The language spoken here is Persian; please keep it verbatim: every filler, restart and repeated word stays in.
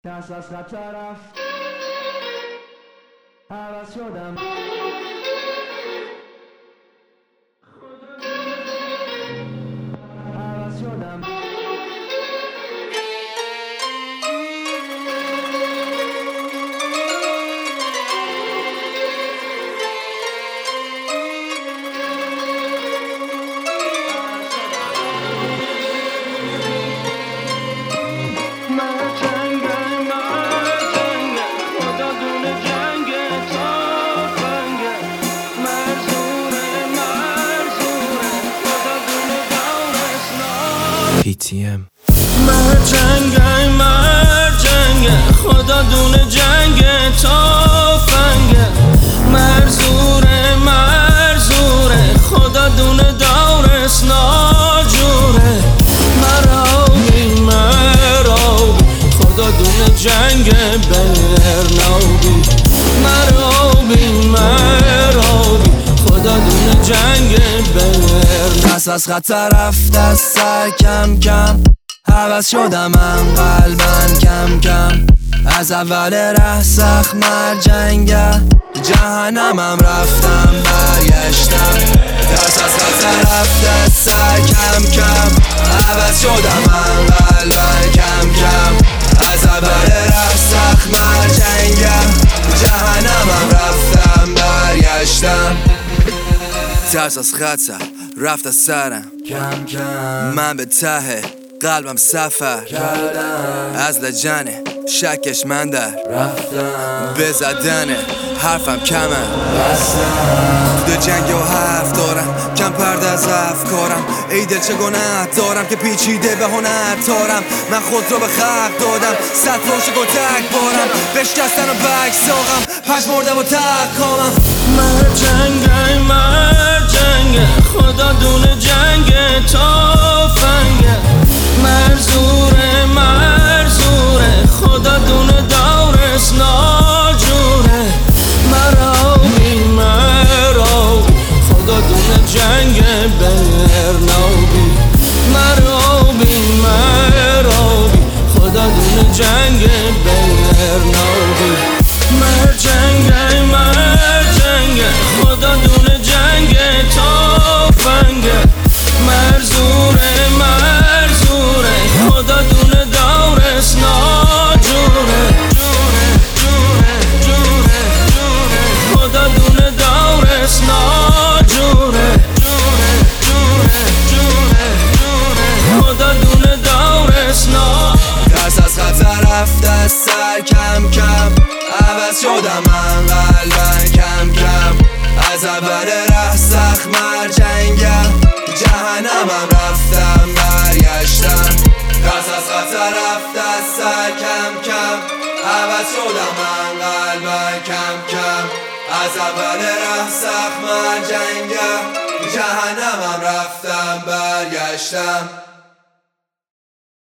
دست از خطر رفت، عوض شدم. عوض شدم. پی تی ام مرد جنگه مرد جنگه خدا دونه جنگ تافنگه مرزوره مرزوره خدا دونه دورس ناجوره مرابی مرابی خدا دونه جنگ برنابی مرابی مرابی خدا دونه جنگ برنابی پس از خطر رفت از سر کم کم عوض شدم من قلبن کم کم از اول ره سخت مر جنگه جهنمم رفتم برگشتم پس از خطر رفت از سر کم کم عوض شدم من قلبن کم کم از اول ره سخت مر جنگه جهنمم رفتم برگشتم ترس از خطر رفت از سرم کم کم من به ته قلبم سفر کردم از لجنه شکش من در رفتم به زدن حرفم کمه بستم تو جنگ و حرف دارم کم پرده از افکارم ای دل چه گناه دارم که پیچیده به هنر تارم من خود رو به خلق دادم صد پاشک و تک بارم بشکستن و بک ساقم پش مردم و تک کامم مرد جنگه مرد جنگه خدا دونه جنگ تافنگه مرزوره مرزوره خدا دونه دورس ناجوره مرابی مرابی خدا دونه جنگ برنابی مرابی مرابی خدا دونه جنگ برنابی مرد جنگه مرد جنگه خدا دونه جنگ تافنگه مرزوره مرزوره خدا دونه دورس ناجوره جوره جوره جوره جوره خدا دونه دورس ناجوره جوره جوره جوره جوره خدا دونه دورس نا ترس از خطر رفت از سر کم کم عوض شدم من قلبن کم کم از اول ره سخت مر جنگه جهنمم رفتم برگشتم ترس از خطر رفت از سر کم کم عوض شدم من قلبن کم کم از اول ره سخت مر جنگه جهنمم رفتم برگشتم